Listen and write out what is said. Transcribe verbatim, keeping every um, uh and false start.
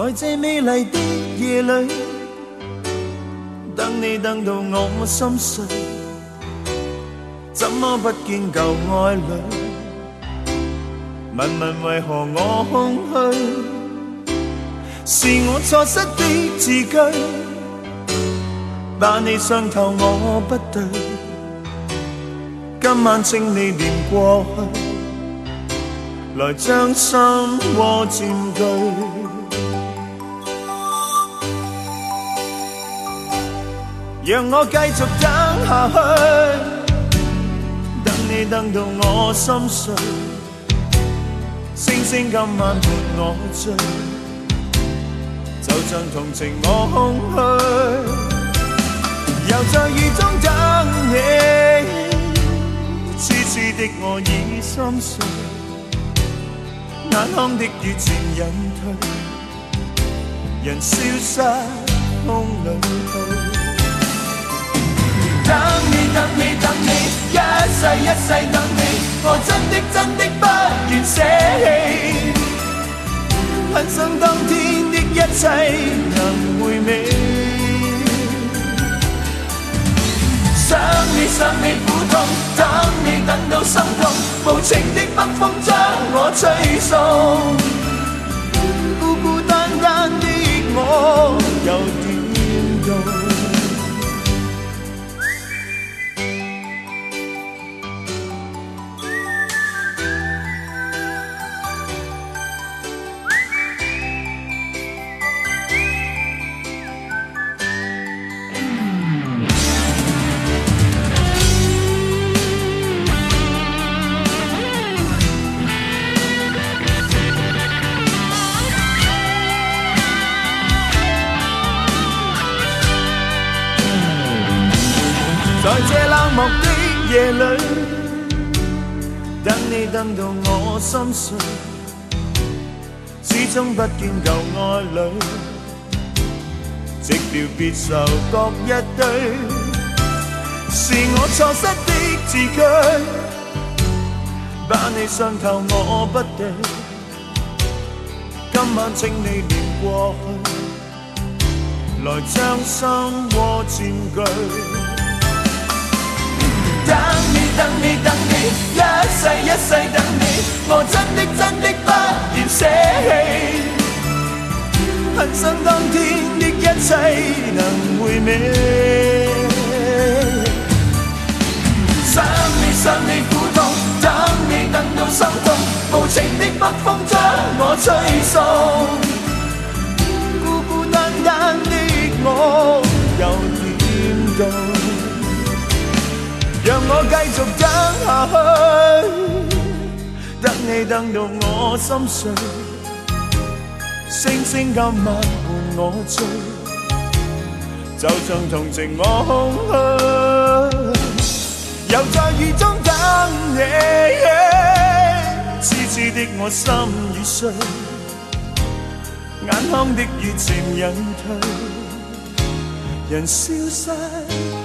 在这美丽的夜里，等你等到我心碎，怎么不见旧爱侣？问问为何我空虚？是我错失的字句，把你伤透我不对。今晚请你念过去，来将心窝佔據。讓我繼續等下去，等你等到我心碎，星星今晚伴我醉，就像同情我空虛，又在雨中等你，痴痴的我已心碎，眼眶的雨漸隱退，人消失風裏去。等你等你等你，一世一世等你，我真的真的不願捨棄，很想當天的一切能回味，想你想你苦痛，等你等到心痛，無情的北風將我吹送，孤孤單單的我又點動？在這冷漠的夜裏，等你等到我心碎，始終不見舊愛侶，寂寥別愁各一堆，是我錯失的字句，把你傷透我不對，今晚請你念過去，來將心窩佔據。等你等你等你，一世一世等你，我真的真的不願捨棄，很想當天的一切能回味，想你想你苦痛，等你等到心痛，無情的北風將我吹送，孤孤單單的我又點動？讓我繼續等下去，等你等到我心碎，星星今晚伴我醉，就像同情我空虛，又在雨中等你，痴痴的我心已碎，眼眶的雨漸隱退，人消失